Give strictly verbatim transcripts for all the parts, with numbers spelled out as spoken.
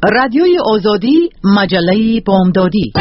رادیوی آزادی، مجله بامدادی.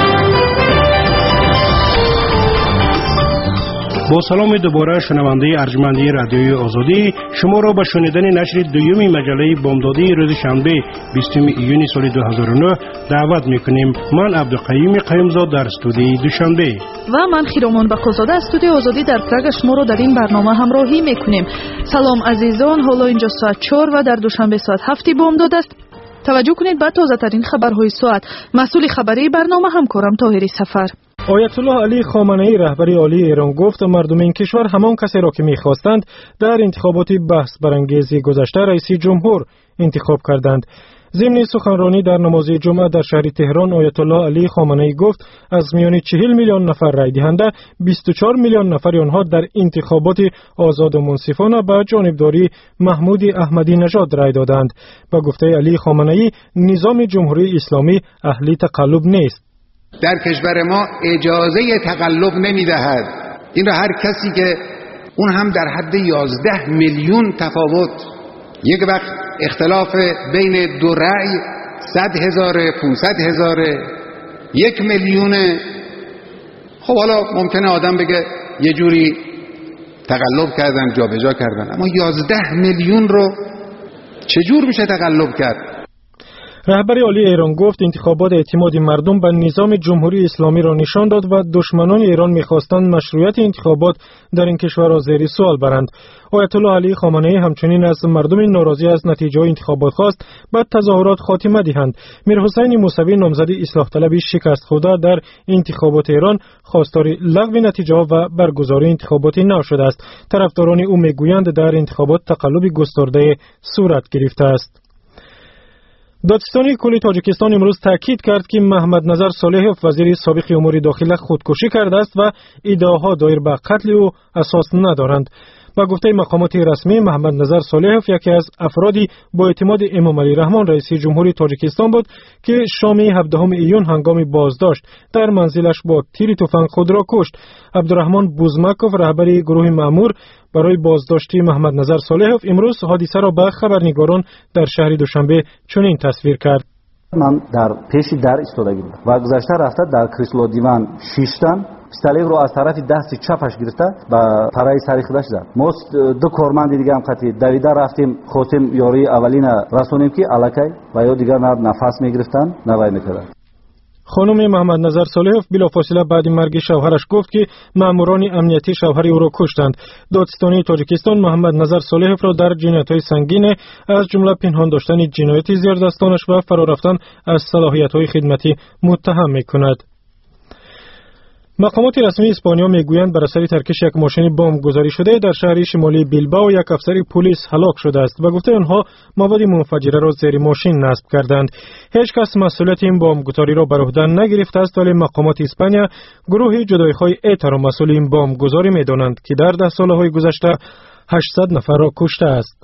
با سلام دوباره شنونده ارجمندی رادیوی آزادی، شما را به شنیدن نشر دوم مجله بامدادی روز شنبه بیستم ایون سال دو هزار و نه دعوت میکنیم. من عبدالقیوم قیومزاد در استودیوی دوشنبه و من خیرامان بقازاده از استودیو آزادی در پراگ شما را در این برنامه همراهی میکنیم. سلام عزیزان، حالا اینجا ساعت چهار و در دوشنبه ساعت هفت بامداد است. توجه کنید به تازه ترین خبرهای ساعت. مسئول خبری برنامه همکارم طاهری سفر. آیت الله علی خامنه‌ای رهبر عالی ایران گفت مردم این کشور همان کسی را که می‌خواستند در انتخابات بحث برانگیز گذشته رئیس جمهور انتخاب کردند. ضمن سخنرانی در نماز جمعه در شهر تهران، آیت الله علی خامنه‌ای گفت از میان چهل میلیون نفر رای دهنده، بیست و چهار میلیون نفر آنها در انتخابات آزاد و منصفانه به جانبداری محمود احمدی نژاد رای دادند. با گفته علی خامنه‌ای، نظام جمهوری اسلامی اهل تقلب نیست. در کشور ما اجازه تقلب نمیدهد. این را هر کسی که اون هم در حد یازده میلیون تفاوت، یک وقت اختلاف بین دو رأی صد هزاره، پونصد هزاره، یک میلیونه. خب حالا ممکنه آدم بگه یه جوری تقلب کردن، جا به جا کردن، اما یازده میلیون رو چجور میشه تقلب کرد؟ رهبر عالی ایران گفت انتخابات اعتماد مردم به نظام جمهوری اسلامی را نشان داد و دشمنان ایران می‌خواستند مشروعیت انتخابات در این کشور را زیر سوال برند. آیت الله علی خامنه‌ای همچنین از مردم ناراضی از نتیجه انتخابات خواست به تظاهرات خاتمه دهند. میرحسین موسوی نامزد اصلاح طلبی شکست خورده در انتخابات ایران خواستار لغو نتیجه و برگزاری انتخابات نو شده است. طرفداران او میگویند در انتخابات تقلب گسترده صورت گرفته است. دادستانی کل تاجیکستان امروز تاکید کرد که محمد نظر صالحوف وزیر سابق امور داخله خودکشی کرده است و ادعاها دایر به قتل او اساس ندارند. با گفته مقامات رسمی، محمد نظر صالحوف یکی از افرادی با اعتماد امام علی رحمان رئیس جمهوری تاجیکستان بود که شام هفدهم ایون هنگام بازداشت در منزلش با تیر تفنگ خود را کشت. عبدالرحمن بوزمکوف رهبر گروه مأمور برای بازداشتی محمد نظر صالحوف امروز حادثه را به خبرنگاران در شهر دوشنبه چنین تصویر کرد. من در پیش در ایستاده بودم و گذشته رفته در کریسلو دیوان شیشتن پستالیق رو از طرف دست چپش گرفته و پرای سری خودش زد. ما دو کارمند دیگه هم قطعی دویده رفتیم خودم یاری اولین رسونیم که الکی و یا دیگر نفس میگرفتن نوای میکردن. خانم محمد نظر صالحوف بلافاصله بعد مرگ شوهرش گفت که ماموران امنیتی شوهر او را کشتند. دادستانی تاجیکستان محمد نظر صالحوف را در جنایت‌های سنگین از جمله پنهان داشتن جنایت زیردستانش و فرار رفتن از صلاحیت‌های خدمتی متهم می‌کند. مقامات رسمی اسپانیا میگویند بر اثر ترکش یک ماشین بمب گذاری شده در شهر شمالی بیلبائو یک افسر پلیس هلاک شده است و گفته آنها مواد منفجره را زیر ماشین نصب کردند. هیچ کس مسئولیت این بمب گذاری را بر عهده نگرفته است، ولی مقامات اسپانیا گروه جدایی‌خواه ایتا را مسئول این بمب گذاری می‌دانند که در ده سال‌های گذشته هشتصد نفر را کشته است.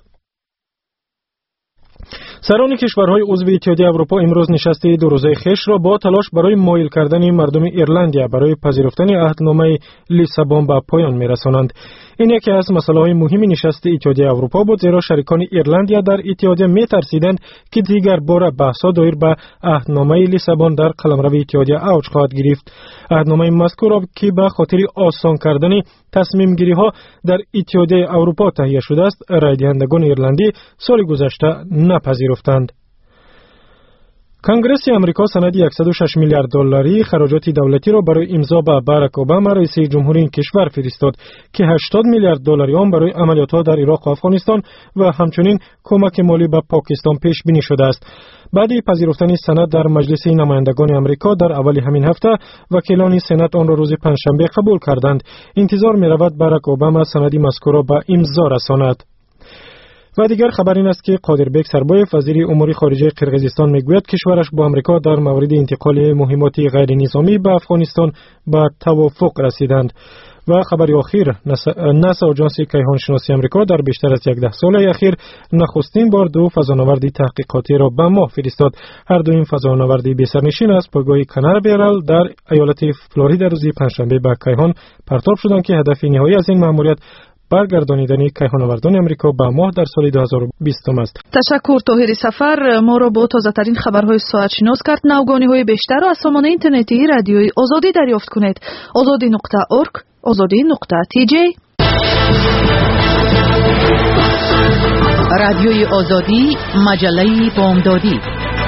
سران کشورهای عضو اتحادیه اروپا امروز نشست دو روزه خویش را با تلاش برای مایل کردن مردم ایرلندیا برای پذیرفتن عهدنامه لیسابون به پایان می‌رسانند. این یکی از مسائل مهم نشست اتحادیه اروپا بود، زیرا شریکان ایرلندیا در اتحادیه می‌ترسیدند که دیگر بار بحث‌ها دایر به عهدنامه لیسابون در قلمرو اتحادیه اوج خواهد گرفت. عهدنامه مذکور که به خاطر آسان کردن تصمیم گیری ها در اتحادیه اروپا تهیه شده است، رای دهندگان ایرلندی سال گذشته نپذیرفتند. کنگره آمریکا سند صد و شش میلیارد دلاری خراجات دولتی را برای امضا به باراک اوباما رئیس جمهوری این کشور فرستاد که هشتاد میلیارد دلاری آن برای عملیات‌ها در عراق و افغانستان و همچنین کمک مالی به پاکستان پیش بینی شده است. بعد پذیرفتن سند در مجلس نمایندگان آمریکا در اول همین هفته، وکیلان سنا آن را روز پنجشنبه قبول کردند. انتظار می‌رود باراک اوباما سند مذکور را به امضا رساند. و دیگر خبر این است که قادربک سربایف وزیر امور خارجه قرقیزستان میگوید کشورش با آمریکا در مورد انتقال مهمات غیر نظامی به افغانستان به توافق رسیدند. و خبر اخیر، ناسا آژانس کیهان شناسی آمریکا در بیشتر از یک ده سال اخیر نخستین بار دو فضانوردی تحقیقاتی را به ماه فرستاد. هر دو این فضانوردی بی‌سرنشین از پایگاه کناربیرال در ایالت فلوریدا روز پنجشنبه به کیهان پرتاب شدند که هدف نهایی از این مأموریت برگردانیدن کیهان‌آوردان امریکا به ماه در سال دو هزار و بیست است. تشکر طاهر سفر. ما را با تازه‌ترین خبرهای ساعت شناس کرد. نوگانی‌های بیشتر را از سامانه اینترنتی رادیوی آزادی دریافت کنید. آزادی نقطه اورگ، آزادی نقطه تی جی. رادیوی آزادی، مجله بامدادی.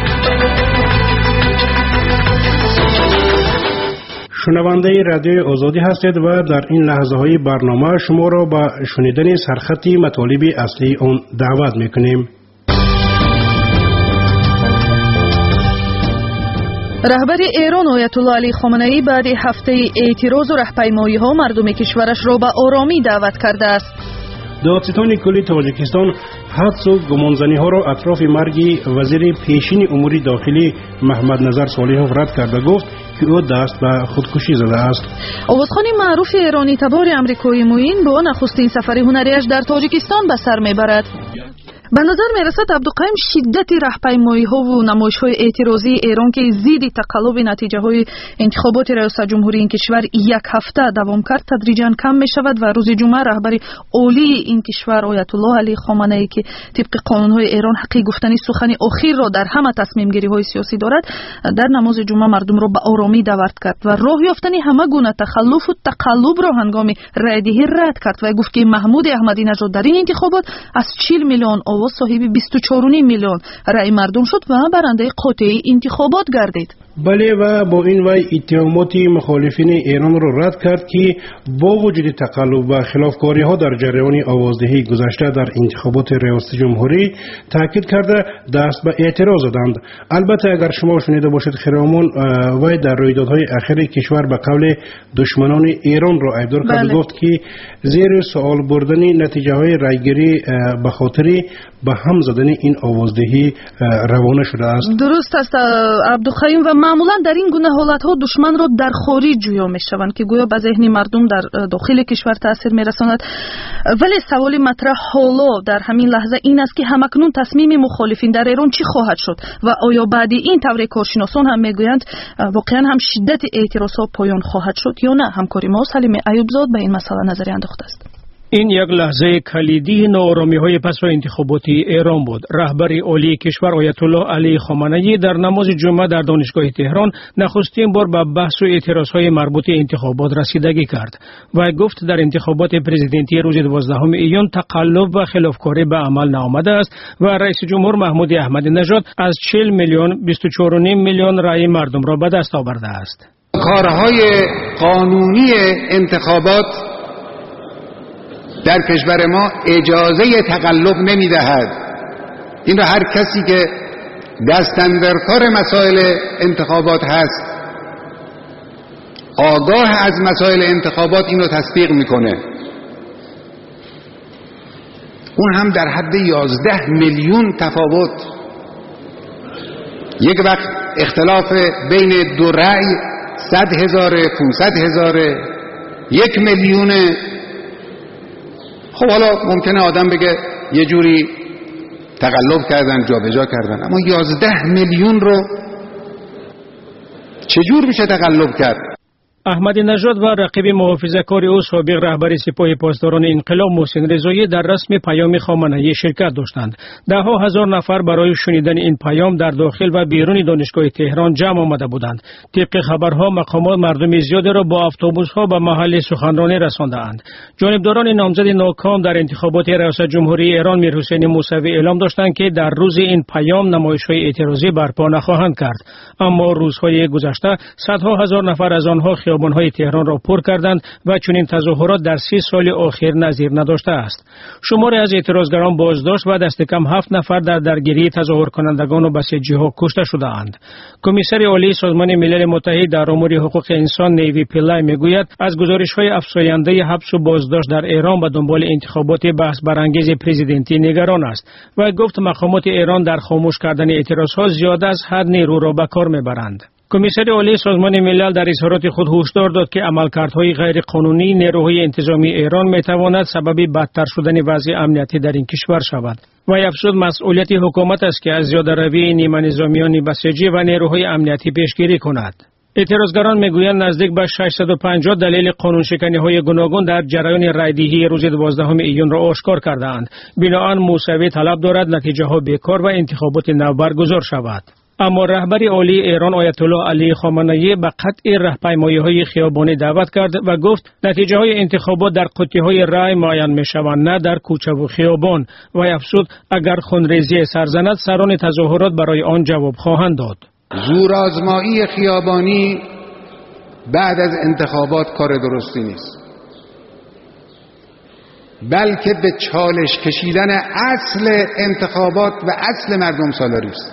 شنونده رادیوی آزادی هستید و در این لحظه های برنامه شما را به شنیدن سرخطی مطالب اصلی اون دعوت میکنیم. رهبر ایران آیت الله علی خامنه‌ای بعد هفته اعتراض و راهپیمایی‌ها مردم کشورش را به آرامی دعوت کرده است. دادستان کلی تاجیکستان حدس و گمانزنی ها را اطراف مرگ وزیر پیشین امور داخلی محمد نظر صالحوف رد کرده گفت که او دست به خودکشی زده است. آوازخوان معروف ایرانی تبار امریکایی موین با نخستین سفر هنریش در تاجیکستان به سر میبرد. به نظر میرسد عبدالقیم شدت راهپیمایی‌ها و نمایش‌های اعتراضی ایران که ضد تقلب نتیجه‌های انتخابات ریاست جمهوری این کشور یک هفته دوام کرد تدریجاً کم می‌شود و روز جمعه رهبر عالی این کشور آیت الله علی خامنه‌ای که طبق قانون‌های ایران حق گفتن سخن اخیر را در همه تصمیم‌گیری‌های سیاسی دارد در نماز جمعه مردم را به آرامی دعوت کرد و راه یافتن همه گونه تخلف و تقلب را هنگام رأی‌دهی رد کرد و گفت که محمود احمدی نژاد در این انتخابات از چهل میلیون و صاحب بیست و چهار و نیم میلیون رأی مردم شد و برنده قاطع انتخابات گردید. بله و با این وی اتهامات مخالفین ایران را رد کرد که با وجود تقلب و خلافکاری ها در جریان آوازدهی گذشته در انتخابات ریاست جمهوری تاکید کرده دست به اعتراض دادند. البته اگر شما شنیده باشید خیرامون وی در رویدادهای اخیر کشور به قول دشمنان ایران را عیبدار کرد و گفت که زیر سوال بردن نتیجه های رایگیری به خاطر به هم زدن این آوازدهی روانه شده است. درست است عبدالخیم و معمولا در این گونه حالت ها دشمن را در خارج جویا می شوند که گویا به ذهن مردم در داخل کشور تاثیر می رساند. ولی سوال مطرح حالا در همین لحظه این است که همکنون تصمیم مخالفین در ایران چی خواهد شد و آیا بعد این طور کارشناسان هم میگویند واقعا هم شدت اعتراض ها پایان خواهد شد یا نه؟ همکاری ما سلیم ایوبزاد به این مسئله نظری انداخته است. این یک لحظه کلیدی ناآرامی‌های پس از انتخاباتی ایران بود. رهبر عالی کشور آیت الله علی خامنه‌ای در نماز جمعه در دانشگاه تهران نخستین بار به بحث و اعتراض‌های مربوط به انتخابات رسیدگی کرد و گفت در انتخابات پرزیدنتی روز دوازدهم ایون تقلب و خلافکاری به عمل نآمده است و رئیس جمهور محمود احمدی نژاد از چهل میلیون بیست و چهار و نیم میلیون رأی مردم را به دست آورده است. کارهای قانونی انتخابات در کشور ما اجازه تقلب نمیدهد. این را هر کسی که دستاندرکار مسائل انتخابات هست آگاه از مسائل انتخابات اینو تصدیق میکنه. اون هم در حد یازده میلیون تفاوت. یک وقت اختلاف بین دو رأی صد هزار پونصد هزار یک میلیون. خب حالا ممکنه آدم بگه یه جوری تقلب کردن جابجا کردن، اما یازده میلیون رو چجور میشه تقلب کرد؟ احمدی نژاد و رقیب محافظه‌کار او سابق رهبر سپاه پاسداران انقلاب محسن رضایی در رسم پیام خامنه‌ای شرکت داشتند. ده‌ها هزار نفر برای شنیدن این پیام در داخل و بیرون دانشگاه تهران جمع آمده بودند. طبق خبرها مقامات مردم زیادی را با اتوبوس‌ها به محل سخنرانی رساندند. جانبداران نامزد ناکام در انتخابات ریاست جمهوری ایران میرحسین موسوی اعلام داشتند که در روز این پیام نمایش‌های اعتراضی برپا نخواهند کرد. اما روزهای گذشته صدها هزار نفر از آنها خیابان‌های تهران را پر کردند و چنین تظاهرات در سی سال اخیر نظیر نداشته است. شماری از اعتراضگران بازداشت و دست کم هفت نفر در درگیری تظاهر کنندگان و بسیجی‌ها کشته شده‌اند. کمیسر عالی سازمان ملل متحد در امور حقوق انسان نیوی پیلای میگوید از گزارش‌های افزاینده حبس و بازداشت در ایران به دنبال انتخابات بحث برانگیز پرزیدنتی نگران است و گفت مقامات ایران در خاموش کردن اعتراض‌ها زیاد از حد نیرو را به کار میبرند. کمیسر عالی سازمان ملل در اظهارات خود هشدار داد که عملکردهای غیر قانونی نیروهای انتظامی ایران میتواند سبب بدتر شدن وضع امنیتی در این کشور شود و افزود مسئولیت حکومت است که از زیاده‌روی نیمه نظامیان بسیجی و نیروهای امنیتی پیشگیری کند. اعتراضگران میگویند نزدیک به ششصد و پنجاه دلیل قانون شکنی های گوناگون در جریان رایدهی روز دوازدهم ایون را آشکار کردند. بنابراین موسوی طلب دارد نتیجه ها بیکار و انتخابات نو برگزار شود. اما رهبر عالی ایران آیت الله علی خامنه‌ای به قطع راهپیمایی‌های خیابانی دعوت کرد و گفت نتیجه های انتخابات در قطعه‌های رای معین می‌شوند نه در کوچه و خیابان و افزود اگر خونریزی سرزند سران تظاهرات برای آن جواب خواهند داد. زورآزمایی خیابانی بعد از انتخابات کار درستی نیست، بلکه به چالش کشیدن اصل انتخابات و اصل مردم سالاری است.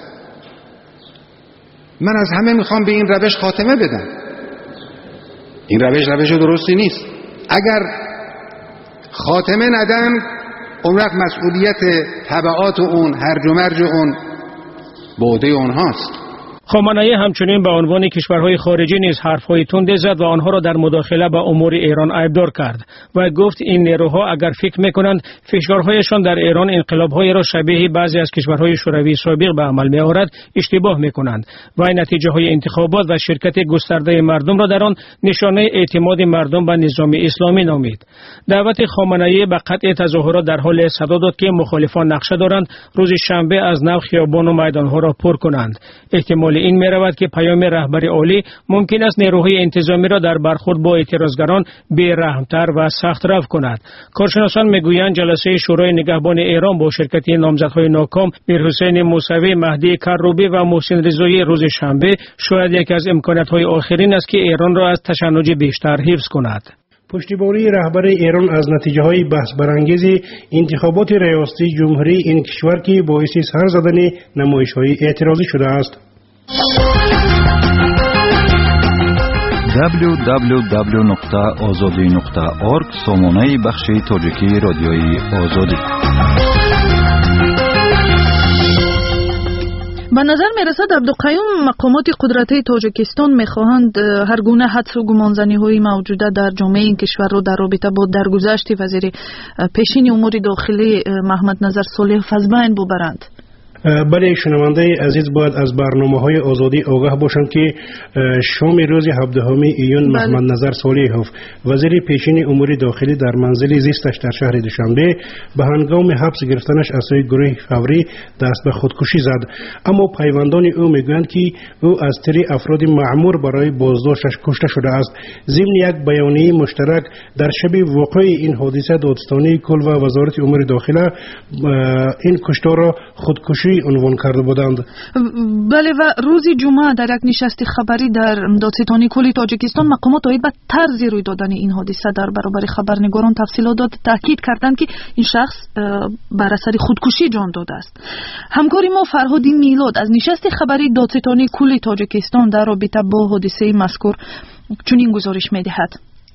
من از همه میخوام به این روش خاتمه بدم. این روش روش درستی نیست. اگر خاتمه ندم اون وقت مسئولیت تبعات اون، هرج و مرج اون به عهده اونهاست. خامنه‌ای همچنین به عنوان کشورهای خارجی نیز حرف‌های تند زد و آنها را در مداخله به امور ایران عیبدار کرد و گفت این نیروها اگر فکر می‌کنند فشارهایشان در ایران انقلاب‌های را شبیه بعضی از کشورهای شوروی سابق به عمل می‌آورد اشتباه می‌کنند و این نتیجه‌های انتخابات و شرکت گسترده مردم را در آن نشانه اعتماد مردم به نظام اسلامی نامید. دعوت خامنه‌ای به قطع تظاهرات در حال صدا داد که مخالفان نقشه دارند روز شنبه از نو خیابان و میدان‌ها را پر کنند. احتمال این می رود که پیام رهبر عالی ممکن است نیروهای انتظامی را در برخورد با اعتراضگران بی‌رحم‌تر و سخت رو کند. کارشناسان میگویند جلسه شورای نگهبان ایران با شرکت نامزدهای ناکام میرحسین موسوی، مهدی کروبی و محسن رضایی روز شنبه شاید یکی از امکانات‌های آخرین است که ایران را از تشنج بیشتر حفظ کند. پشتیبانی رهبر ایران از نتیجه های بحث برانگیز انتخابات ریاستی جمهوری این کشور که باعث سر زدن نمایش های اعتراضی شده است. دبلیو دبلیو دبلیو نقطه آزادی نقطه اورگ سامانه بخش تاجیکی رادیوی آزادی. به نظر میرسد عبدالقیوم مقامات قدرتی تاجیکستان میخواهند هر گونه حدس و گمانزنی های موجوده در جامعه این کشور رو در رابطه با درگذشت وزیر پیشین امور داخلی محمد نظر صالح از بین ببرند. بله شنونده عزیز باید از برنامه‌های آزادی آگاه باشند که شام روز هفدهم ایون محمد نظر صالحوف وزیر پیشین امور داخلی در منزل زیستش در شهر دوشنبه به هنگام حبس گرفتنش از سوی گروه فوری دست به خودکشی زد. اما پیوندان او میگویند که او از طریق افراد مأمور برای بازداشتش کشته شده است. ضمن یک بیانیه مشترک در شب وقوع این حادثه دادستانی کل و وزارت امور داخله این کشتار را خودکشی عنوان کرده بودند. بله و روز جمعه در یک نشست خبری در دادستانی کل تاجیکستان مقامات آید به طرز روی دادن این حادثه در برابر خبرنگاران تفصیلات داد، تاکید کردند که این شخص بر اثر خودکشی جان داده است. همکاری ما فرهادی میلاد از نشست خبری دادستانی کل تاجیکستان در رابطه با حادثه مذکور چنین گزارش می‌دهد.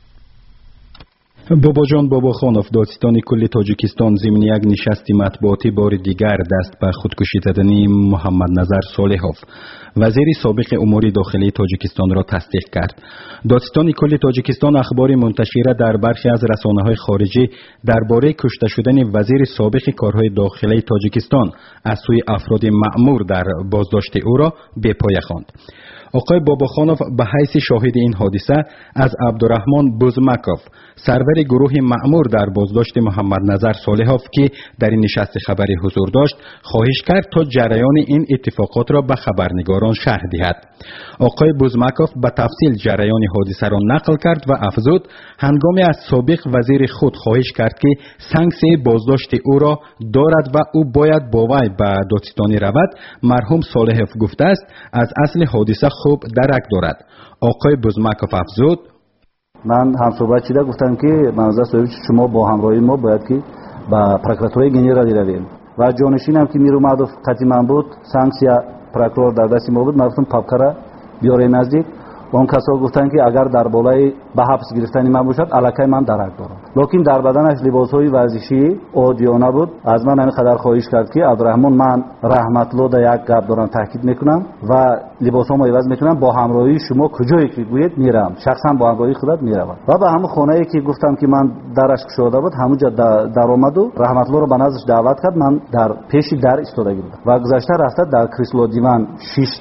باباجان باباخانوف دادستان کل تاجیکستان ضمن یک نشست مطبوعاتی بار دیگر دست به خودکشی زدنی محمد نظر صالحوف وزیر سابق امور داخلی تاجیکستان را تصدیق کرد. دادستان کل تاجیکستان اخبار منتشره در برخی از رسانه‌های خارجی درباره کشته شدن وزیر سابق کارهای داخلی تاجیکستان از سوی افراد مأمور در بازداشت او را به پای خواند. آقای باباخانوف به حیث شاهد این حادثه از عبدالرحمن بوزمکوف سرور گروه مأمور در بازداشت محمد نظر صالحوف که در این نشست خبری حضور داشت خواهش کرد تا جریان این اتفاقات را به خبرنگاران شرح دهد. آقای بوزمکوف به تفصیل جریان حادثه را نقل کرد و افزود هنگامی از سابق وزیر خود خواهش کرد که سانکسی بازداشت او را دارد و او باید با وی به دادستانی رود. مرحوم صالحوف گفته است از اصل حادثه خوب درک دارد. آقای بوزمکوف افزود من هم صحبت شده گفتم که منظر صاحب شما با همراهی ما باید که با پروکراتوری گنرالی رویم و جانشینم که میرومد و قطعی من بود سانکسیا پروکرور در دست ما بود. من گفتم پاپکارا بیاره نزدیک و اون کسا گفتن که اگر در بالای به حبس گرفتنی من باشد الکی من درک دارم. لیکن در بدنش لباسهای ورزشی اودیو بود. از من همین قدر خواهش کرد که عبدالرحمن من رحمت الله در یک گپ دارم تاکید میکنم و لباسامو عوض میکنم با همراهی شما کجایی که گوید میرم شخصا با همراهی خودت میروم و به همون خانه‌ای که گفتم که من درش گشوده بود همونجا در اومد و رحمت الله رو به نزدش دعوت کرد. من در پیش در ایستاده بودم و گذشته رفته در کریسلو دیوان شش تن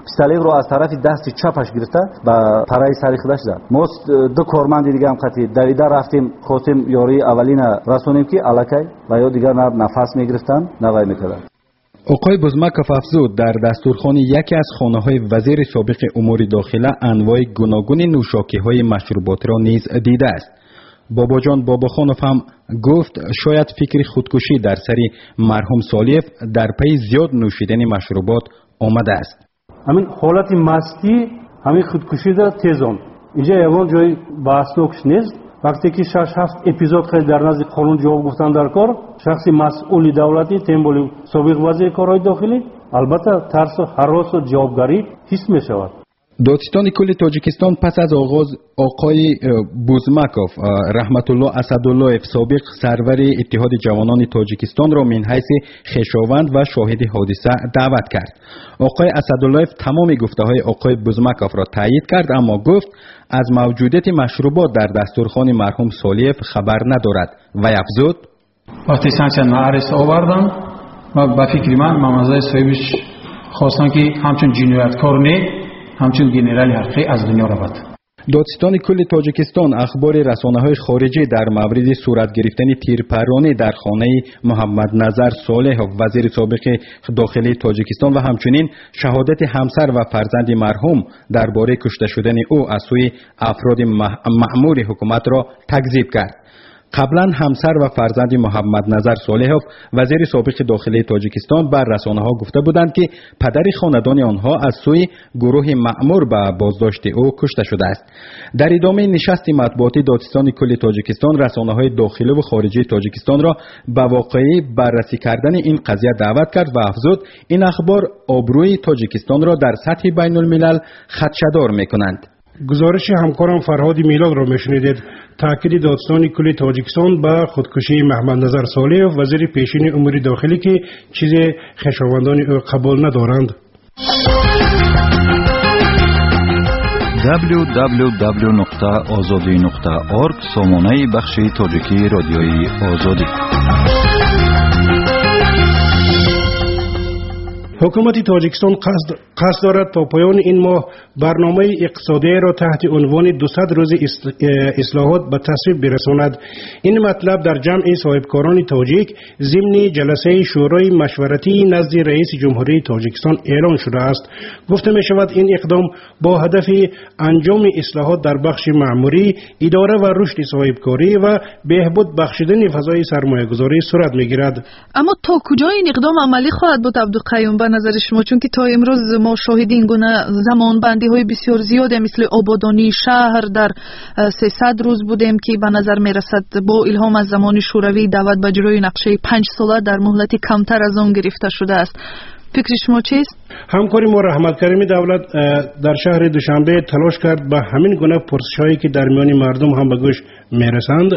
пистолет ро аз тарафи дасти чапаш гирифта ба параи сари худаш зад. мо ду корманди дига ҳам қати давида рафтим, хотим ёрии аввалина расонем ки аллакай ва ё дигар на нафас мегирифтанд, на вай мекарданд. оқой Бузмаков афзуд, дар дастурхони яке аз хонаҳои вазири собиқи умури дохила анвои гуногуни нӯшокиҳои машруботро низ дидааст. бобоҷон бобохонов ҳам гуфт шояд фикри худкушӣ дар сари марҳум Солиев дар пайи зиёд нӯшидани машрубот омадааст. ҳамин ҳолати мастӣ ҳамин худкушида тезон инҷа ягон ҷои баҳснокш нест. вақте ки шаш ҳафт эпизод хеле дар назди қонун ҷавоб гуфтан дар кор, шахси масъули давлатӣ темболи собиқ вазири корҳои дохилӣ албатта тарсу ҳаросу ҷавобгарӣ ҳис мешавад. додистони кулли Тоҷикистон пас аз оғоз оқои Бузмаков Раҳматулло Асадуллоев собиқ сарвари Иттиҳоди ҷавонони Тоҷикистонро мин ҳайси хешованд ва шоҳиди ҳодиса даъват кард. оқои Асадуллоев тамоми гуфтаҳои оқои Бузмаковро таъйид кард, аммо гуфт аз мавҷудияти машрубот дар дастурхони марҳум Солиев хабар надорад. вай афзуд: вақти санксия наърис овардам ва ба фикри ман мамазаи соҳибиш хостам ки ҳамчун ҷинояткор не ҳамчун генерали ҳақиқӣ аз дунё равад. додистони кулли Тоҷикистон ахбори расонаҳои хориҷӣ дар мавриди сурат гирифтани тирпаронӣ дар хонаи Муҳаммадназар Солеҳов, вазири собиқи дохилии Тоҷикистон ва ҳамчунин шаҳодати ҳамсар ва фарзанди марҳум дар бораи кушта шудани ӯ аз сӯи афроди маъмури ҳукуматро такзиб кард. қаблан ҳамсар ва фарзанди Муҳаммадназар Солеҳов, вазири собиқи дохилии Тоҷикистон, бар расонаҳо гуфта буданд ки падари хонадони онҳо аз сӯи гурӯҳи маъмур ба боздошти ӯ кушта шудааст. дар идомаи нишасти матбуотӣ додистони кулли Тоҷикистон расонаҳои дохиливу хориҷии Тоҷикистонро ба воқеӣ баррасӣ кардани ин қазия даъват кард ва афзуд ин ахбор обрӯи Тоҷикистонро дар сатҳи байнулмилал хадшадор мекунанд. гузориши ҳамкорам Фарҳоди Милодро мешунидед. таъкиди додистони кулли Тоҷикистон ба худкушии Маҳмадназар Солиев, вазири пешини умури дохилӣ ки чизе хешовандони ӯ қабул надоранд. дабл ю дабл ю дабл ю нуқта озодӣ нуқта орг сомонаи бахши тоҷикии радиои Озодӣ. ҳукумати Тоҷикистон қасд дорад то поёни ин моҳ барномаи иқтисодиеро таҳти унвони дусад рӯзи ислоҳот ба тасвиб бирасонад. ин матлаб дар ҷамъи соҳибкорони тоҷик зимни ҷаласаи шӯрои машваратии назди раиси ҷумҳурии Тоҷикистон эълон шудааст. гуфта мешавад ин иқдом бо ҳадафи анҷоми ислоҳот дар бахши маъмурӣ, идора ва рушди соҳибкорӣ ва беҳбуд бахшидани фазои сармоягузорӣ сурат мегирад. аммо то куҷо ин иқдом амалӣ хоҳад буд, Абдуқайюм, ба назари шумо? чун ки то имрӯз мо шоҳиди ин гуна замонбандиҳои бисёр зиёде мисли ободонии шаҳр дар сесад рӯз будем ки ба назар мерасад бо илҳом аз замони шӯравӣ даъват ба ҷирои нақшаи панҷсола дар муҳлати камтар аз он гирифта шудааст. фикри шумо чист? ҳамкори мо Раҳматкарими давлат дар шаҳри Душанбе талош кард ба ҳамин гуна пурсишҳое ки дар миёни мардум ҳам ба гӯш мерасанд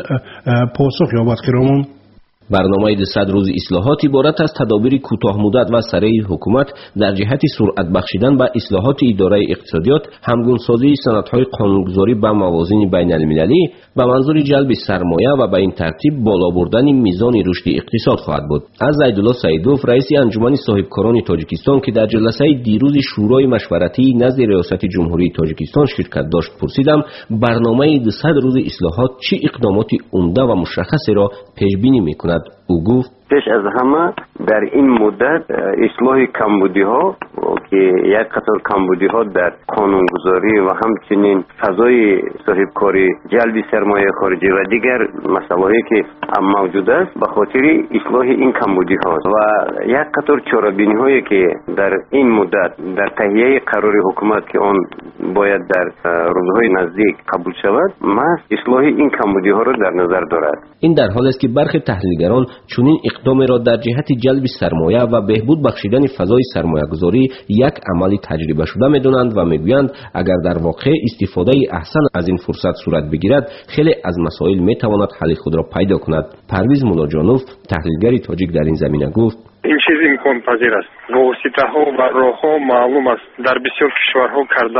посух ёбад. хиромон برنامه صد روز اصلاحات عبارت از تدابیر کوتاه مدت و سریع حکومت در جهت سرعت بخشیدن به اصلاحات اداره اقتصادیات، همگونسازی سندهای قانونگذاری با موازین بین المللی به منظور جلب سرمایه و به این ترتیب بالا بردن میزان رشد اقتصاد خواهد بود. از زیدالله سیدوف، رئیس انجمن صاحبکاران تاجیکستان که در جلسه دیروز شورای مشورتی نزد ریاست جمهوری تاجیکستان شرکت داشت پرسیدم برنامه صد روز اصلاحات چه اقدامات عمده و مشخصی را پیش بینی میکند. او گفت پیش از همه در این مدت اصلاح کمبودی ها که یک قطار کمبودی ها در قانونگذاری و همچنین فضای صاحبکاری، جلب سرمایه خارجی و دیگر مسائلی که موجود است به خاطر اصلاح این کمبودی ها و یک قطار چاره‌بینی هایی که در این مدت در تهیه قرار حکومت که آن باید در روزهای نزدیک قبول شود، محض اصلاح این کمبودی ها را در نظر دارد. این در حالی است که برخی تحلیلگران چنین اقدام را در جهت جلب سرمایه و بهبود بخشیدن فضای سرمایه‌گذاری یک عملی تجربه شده می‌دانند و می‌گویند اگر در واقع استفاده احسن از این فرصت صورت بگیرد خیلی از مسائل می‌تواند حل خود را پیدا کند. پرویز مولاجانوف، تحلیلگر تاجیک، در این زمینه گفت این چیز امکان پذیر است. واسطه‌ها و راه‌ها معلوم است. در بسیار کشورها کردن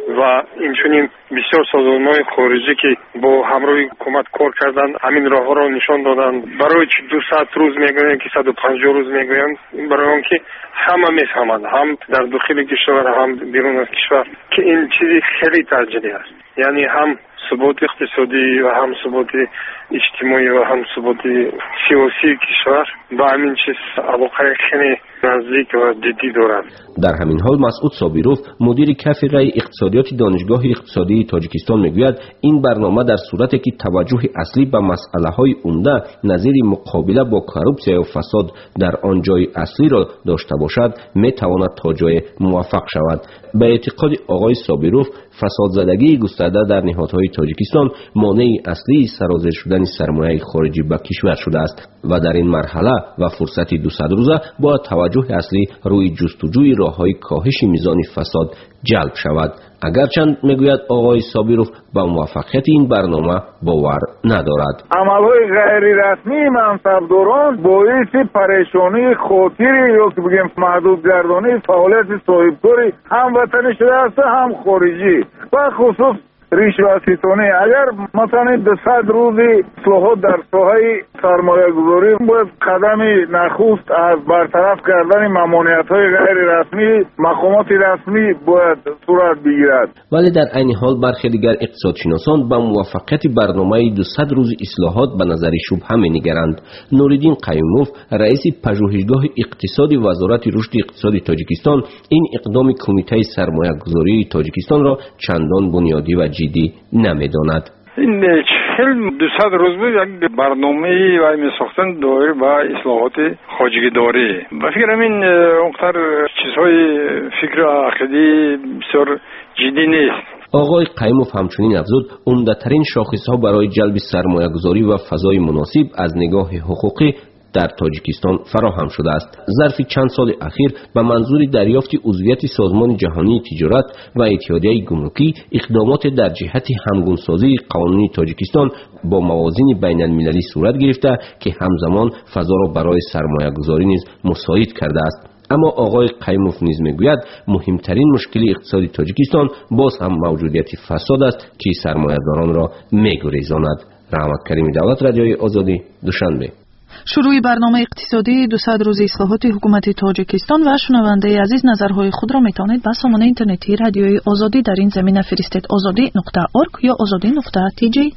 و اینچنین بسیار سازمان‌های خارجی که با همراه حکومت کار کردن همین راه‌ها را نشان دادن. برای دویست روز میگویند که صد و پنجاه روز میگویند، برای آنکه همه میفهمند، هم در داخل کشور هم بیرون از کشور، که این چیزی خیلی ترجیحی است. یعنی هم ثبات اقتصادی و هم ثبات اجتماعی و هم ثبات سیاسی کشور با همین چیز علاقه خیلی نزدیک و جدی دارد. در همین حال مسعود صابیروف مدیر کف رای اقتصادیات دانشگاه اقتصادی تاجیکستان میگوید این برنامه در صورتی که توجه اصلی به مسئله‌های عمده نظیر مقابله با کروپسیا و فساد در آن جای اصلی را داشته باشد میتواند تا جای موفق شود. به اعتقاد آقای صابیروف فساد زدگی گسترده در نهادهای تاجیکستان مانع اصلی سرازیر شدن سرمایه خارجی به کشور شده است و در این مرحله و فرصت دویست روزه با توجه اصلی روی جستجوی راههای کاهش میزان فساد جلب شود. اگرچند میگوید آقای صابیروف با موفقیت این برنامه باور ندارد. عملهای غیر رسمی منصبداران باعث پریشانی خاطری یا که بگیم محدود گردانی فعالیت صاحبکاری هموطنی شده است هم خارجی و خصوص رشوت ستانی. اگر مثلا دویست روزی اصلاحات در ساحه سرمایه گذاری باید قدم نخست از برطرف کردن ممانعت‌های غیر رسمی مقامات رسمی باید صورت بگیرد. ولی در عین حال برخی دیگر اقتصادشناسان به موفقیت برنامه دویست روز اصلاحات به نظر شبهه می‌نگرند. نوریدین قیوموف رئیس پژوهشگاه اقتصادی وزارت رشد اقتصادی تاجیکستان این اقدام کمیته سرمایه گذاری تاجیکستان را چندان بنیادی و جدی نمی‌داند. این چهل دویست روز بود یک برنامه و میساختن دایر با اصلاحات خارجی داری. به فکرم این اونقدر چیزهای فکر عقیدی بسیار جدی نیست. آقای قیوموف همچنین افزود عمده‌ترین شاخص‌ها برای جلب سرمایه‌گذاری و فضای مناسب از نگاه حقوقی در تاجیکستان فراهم شده است. ظرف چند سال اخیر به منظور دریافت عضویت سازمان جهانی تجارت و اتحادیه گمرکی اقدامات در جهت همگونسازی قانونی تاجیکستان با موازین بین المللی صورت گرفته که همزمان فضا را برای سرمایه گذاری نیز مساعد کرده است. اما آقای قیوموف نیز میگوید مهمترین مشکل اقتصادی تاجیکستان باز هم موجودیت فساد است که سرمایه‌داران را میگریزاند. رحمت کریم دولت، رادیوی آزادی، دوشنبه. شروع برنامه اقتصادی دویست روز اصلاحات حکومت تاجیکستان و شنونده عزیز نظرهای خود را میتوانید به سامانه اینترنتی رادیوی آزادی در این زمینه فرستید. آزادی نقطه اورگ یا آزادی نقطه تی جی.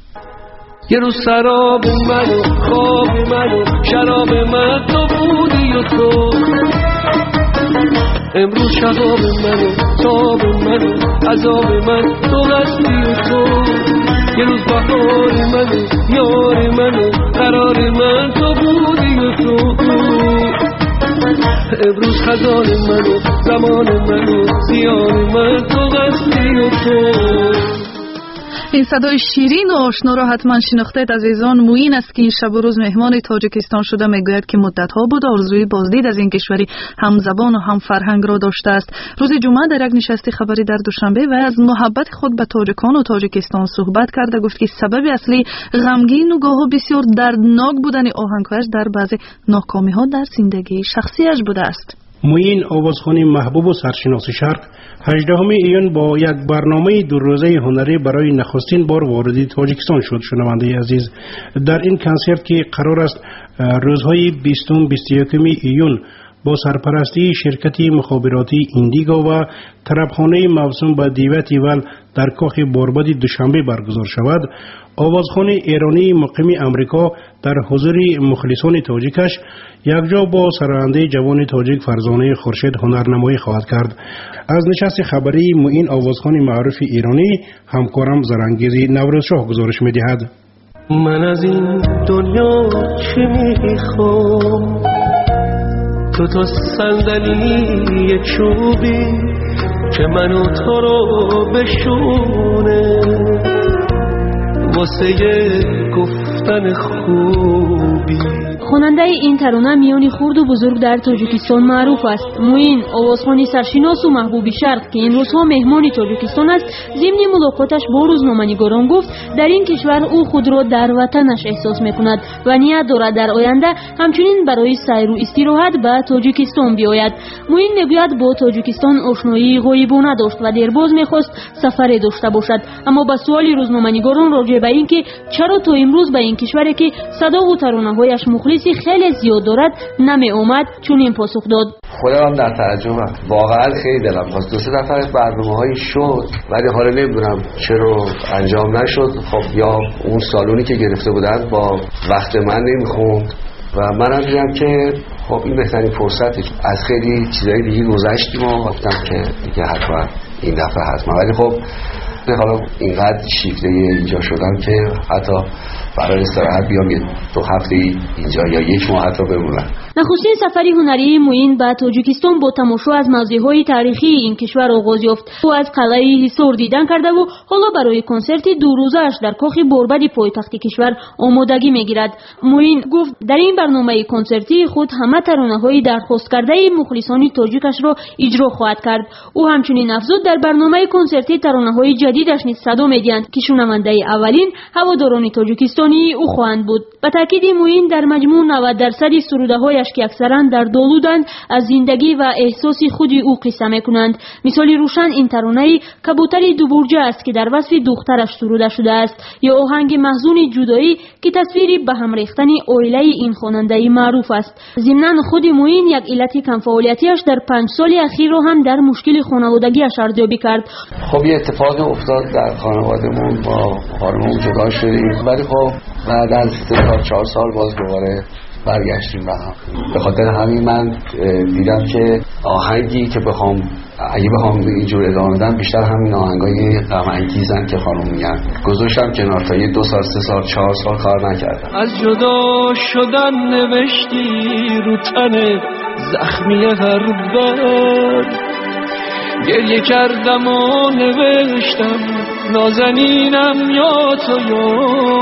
یه روز سراب من و خواب من و شراب من تو بودی و تو، امروز شهاب من و تاب من و عذاب من تو هستی و تو. یه روز بهار من و یار من و قرار من تو بودی و تو، امروز خزان من و زمان من و زیان من تو هستی و تو. این صدای شیرین و آشنا را حتما شناختید عزیزان. موین است که این شب و روز مهمان تاجیکستان شده. میگوید که مدت‌ها بود آرزوی بازدید از این کشوری هم زبان و هم فرهنگ را داشته است. روز جمعه در یک نشست خبری در دوشنبه و از محبت خود به تاجیکان و تاجیکستان صحبت کرده. گفت که سبب اصلی غمگین و گاه بسیار دردناک بودن آهنگ‌هایش در بعضی ناکامی‌ها در زندگی شخصیش بوده است. موین آوازخوان محبوب و سرشناس شرق هجدهم ایون با یک برنامه دو روزه هنری برای نخستین بار وارد تاجیکستان شد. شنونده عزیز، در این کنسرت که قرار است روزهای بیست و بیست و یک ایون با سرپرستی شرکت مخابراتی ایندیگو و طربخانه موسوم به دیو تیول در کاخ باربد دوشنبه برگزار شود. آوازخوان ایرانی مقیم امریکا در حضور مخلصان تاجیکش یکجا با سرآینده جوان تاجیک فرزانه خورشید هنرنمایی خواهد کرد. از نشست خبری معین آوازخوان معروف ایرانی همکارم زرانگیزی نوروزشاه گزارش می‌دهد. من از این دنیا چه می‌خوام، تو تا صندلی چوبی که منو تو رو بشونه، واسه گفتن خوبی خواننده این ترانه میان خرد و بزرگ در تاجیکستان معروف است. موین آوازخوانی سرشناس و محبوب شرق که این روزها مهمان تاجیکستان است، ضمن ملاقاتش با روزنامه‌نگاران گفت در این کشور او خود را در وطنش احساس میکند و نیت دارد در آینده همچنین برای سیر و استراحت به تاجیکستان بیاید. موین میگوید با تاجیکستان آشنایی غایبانه داشت و دیرباز میخواست سفر داشته باشد، اما به سوال روزنامه‌نگاران راجع به اینکه چرا تا امروز به این کشوری که صدا و ترانه‌هایش مخلصی خیلی زیاد دارد نمی آمد، چون این پاسخ داد: خودم در تعجبم، واقعا خیلی دلم خواست دو سه دفعه برنامه‌هایی شد ولی حالا نمیدونم چرا انجام نشد. خب یا اون سالونی که گرفته بودن با وقت من نمیخوند و منم دیدم که خب این بهترین فرصتی، از خیلی چیزای دیگه گذشتیم و گفتم که دیگه حتما این دفعه حتما، ولی خب حالا اینقدر شیفته اینجا شدم که حتی برای استراحت بیام یه دو هفته اینجا یا یک ماه حتی بمونم. نخستین سفری هنری موین به تاجیکستان با تماشا از موضوعهای تاریخی این کشور آغاز یافت. او از قلعه حصار دیدن کرده و حالا برای کنسرت دو روزه‌اش در کاخ بربد پایتخت کشور آمادگی میگیرد. موین گفت در این برنامه کنسرتی خود همه ترانه‌های درخواست کرده مخلصان تاجیکش را اجرا خواهد کرد. او همچنین افزود در برنامه کنسرتی ترانه‌های جدیدش نیز صدا می‌دهند که شنونده اولین هواداران تاجیکستانی او خواهند بود. به تاکید موین در مجموع نود درصد سروده‌هایش که اکثرا در دالودند از زندگی و احساس خود او قصه می‌کنند. مثالی روشن این ترانه کبوتر دو برجه است که در وصف دخترش سروده شده است، یا آهنگ محزون جدایی که تصویری به هم ریختن عائله این خواننده معروف است. ضمن خود موین یک علت کم فعالیتیش در پنج سال اخیر را هم در مشکل خانوادگیش ارزیابی کرد. خب یه اتفاقی افتاد در خانواده‌مون، با خانممون جدا شدیم، ولی خب بعد از سه چهار سال باز دوباره برگشتیم به هم. به خاطر همین من دیدم که آهنگی که بخوام اگه بخوام اینجور ادامه بدم بیشتر همین آهنگای غم انگیزن که خانم میگن گذاشتم کنار تا یه دو سال سه سال چهار سال کار نکردم. از جدا شدن نوشتی رو تن زخمی هر بر، گریه کردم و نوشتم نازنینم یا تو یا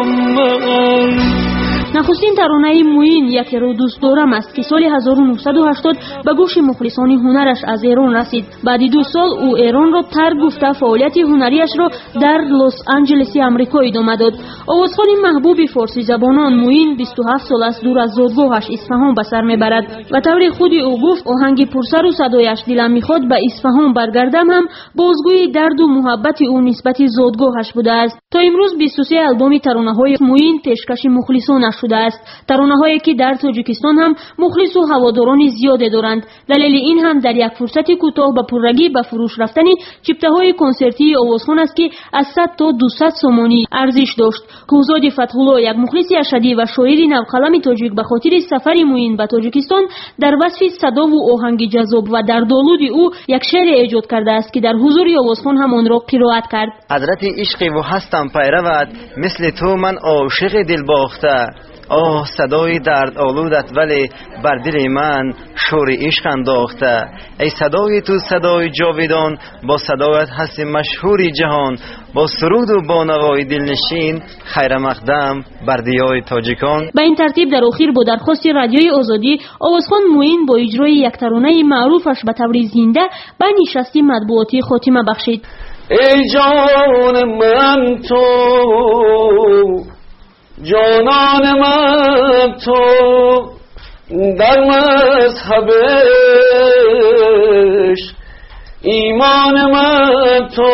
من. نخستین ترانه موین یک رو دوست دارم است که سال هزار و نهصد و هشتاد به گوش مخلصان هنرش از ایران رسید. بعد دو سال او ایران را ترک گفته فعالیت هنریش را در لس آنجلس آمریکا ادامه داد. آوازخوان محبوب فارسی زبانان موین بیست و هفت سال است دور از زادگاهش اصفهان به سر میبرد و طور خود او گفت آهنگ پرسر و صدایش دلم میخواد به اصفهان برگردم هم بازگوی درد و محبت او نسبت زادگاهش بوده است. تا امروز بیست و سه البوم ترانه‌های موین پیشکش مخلصانش شده است. ترانه‌هایی که در تاجیکستان هم مخلص و هواداران زیاد دارند. دلیل این هم در یک فرصت کوتاه به پررگی به فروش رفتن چپته‌های کنسرتی آوازخوان است که از صد تا دویست سومانی ارزش داشت. کوزاد فتح‌الله یک مخلص اشدی و شاعر نوقلم تاجیک به خاطر سفر موین به تاجیکستان در وصف صدا و آهنگ جذاب و در دالود او یک شعر ایجاد کرده است که در حضور آوازخوان هم آن را قرائت کرد. حضرت عشق و هستم پیروت، مثل تو من عاشق دل باخته، آه صدای درد آلودت ولی بر دل من شور عشق انداخته. ای صدای تو صدای جاویدان، با صدایت هست مشهوری جهان، با سرود و با نوای دلنشین خیر مقدم بر دیار تاجیکان. به این ترتیب در آخر با درخواست رادیوی آزادی آوازخوان موین با اجرای یک ترانه معروفش به طور زنده به نشست مطبوعاتی خاتمه بخشید. ای جان من تو، جانان من تو، در مذهب عشق ایمان من تو،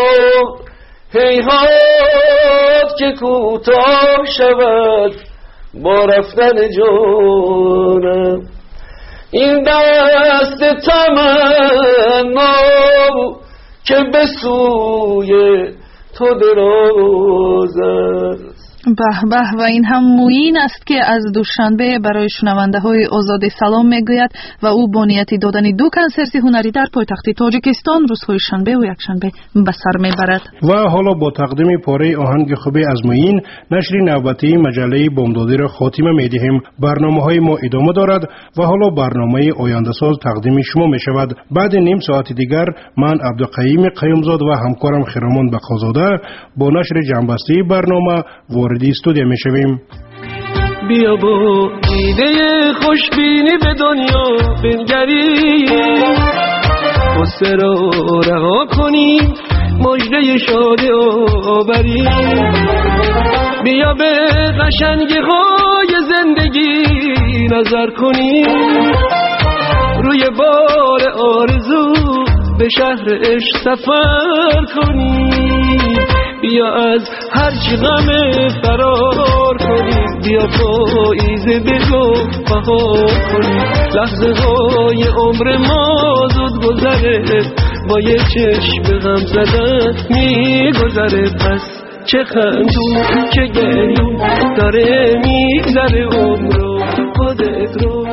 هیهات که کوتاه شود با رفتن جانم، این دست تمنا که به سوی تو دراز است. به به، و این هم موین است که از دوشنبه برای شنونده های آزاد سلام میگوید و او با نیت دادن دو کنسرت هنری در پایتخت تاجیکستان روزهای شنبه و یکشنبه به سر میبرد. و حالا با تقدیم پاره آهنگ خوبی از موین نشر نوبتی مجله بامدادی را خاتمه میدهیم. برنامه های ما ادامه دارد و حالا برنامه آینده ساز تقدیم شما می شود. بعد نیم ساعت دیگر من عبدالقیوم قیومزاد و همکارم خیرمان بقازاده با نشر جنبسته برنامه وارد استودیو می شویم. بیا با دیده خوشبینی به دنیا بنگریم، غصه را رها کنیم، مژده شادی آوریم. بیا به قشنگی های زندگی نظر کنیم، روی بار آرزو به شهر عشق سفر کنیم. بیا از هر چی غم فرار کنیم، بیا پاییزه بگو بهار کنیم. لحظه های عمر ما زود گذره، با یه چشم غم زدن میگذره. پس چه خندون چه گریون داره میگذره عمر رو، خودت رو